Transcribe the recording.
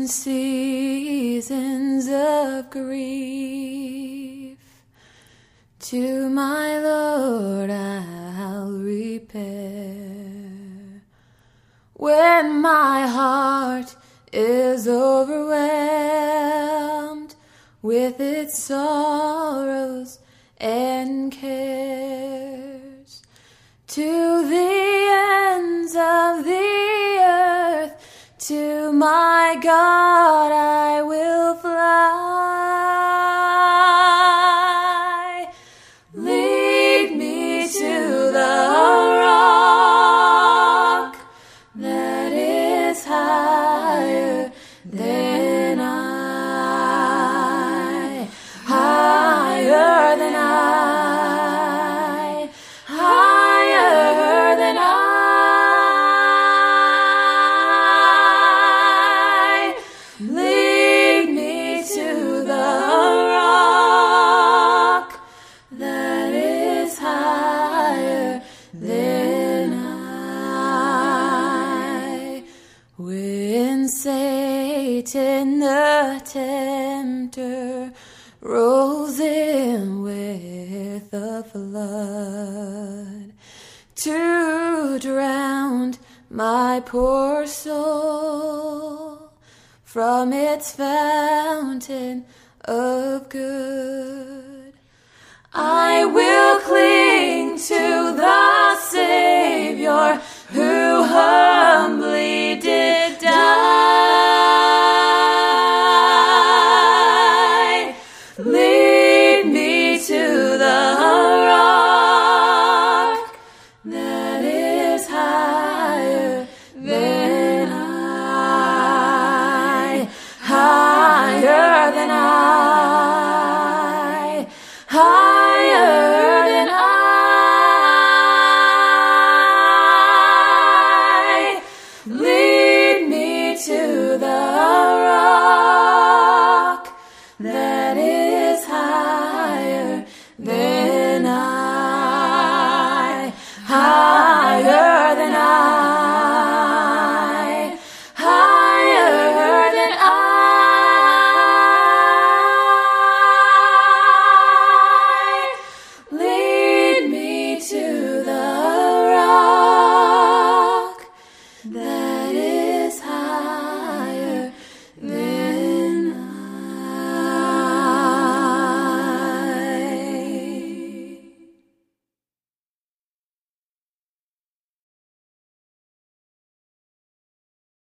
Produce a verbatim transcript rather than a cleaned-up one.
In seasons of grief, to my Lord I'll repair. When my heart is overwhelmed with its sorrows and cares, to the ends of the earth, to my God I will fly. Lead me to the rock that is higher than I, higher than I, higher than I. Lead me to the rock that is higher than I. When Satan the tempter rolls in with a flood to drown my poor soul from its fountain of good, I will cling to the Savior who humbly did die. Lead me to the rock that is higher than I, higher than I, higher than I. Lead me to the